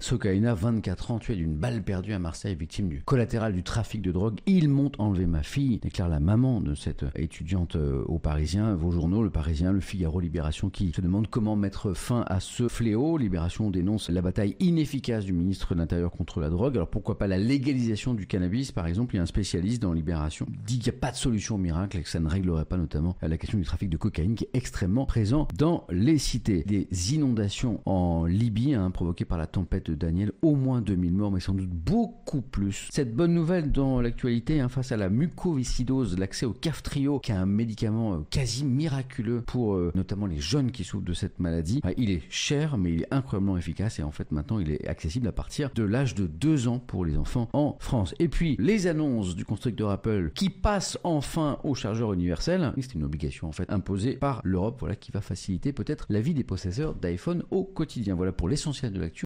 Sokaina, 24 ans, tué d'une balle perdue à Marseille, victime du collatéral du trafic de drogue. Ils m'ont enlevé ma fille, déclare la maman de cette étudiante au Parisien. Vos journaux, Le Parisien, Le Figaro, Libération, qui se demandent comment mettre fin à ce fléau. Libération dénonce la bataille inefficace du ministre de l'Intérieur contre la drogue. Alors pourquoi pas la légalisation du cannabis, par exemple? Il y a un spécialiste dans Libération qui dit qu'il n'y a pas de solution miracle et que ça ne réglerait pas notamment la question du trafic de cocaïne qui est extrêmement présent dans les cités. Des inondations en Libye provoquées par la tempête de Daniel, au moins 2000 morts, mais sans doute beaucoup plus. Cette bonne nouvelle dans l'actualité, face à la mucoviscidose, l'accès au Kaftrio, qui est un médicament quasi miraculeux pour notamment les jeunes qui souffrent de cette maladie. Il est cher, mais il est incroyablement efficace et en fait maintenant il est accessible à partir de l'âge de 2 ans pour les enfants en France. Et puis les annonces du constructeur Apple qui passe enfin au chargeur universel. C'est une obligation en fait imposée par l'Europe, voilà, qui va faciliter peut-être la vie des possesseurs d'iPhone au quotidien. Voilà pour l'essentiel de l'actu.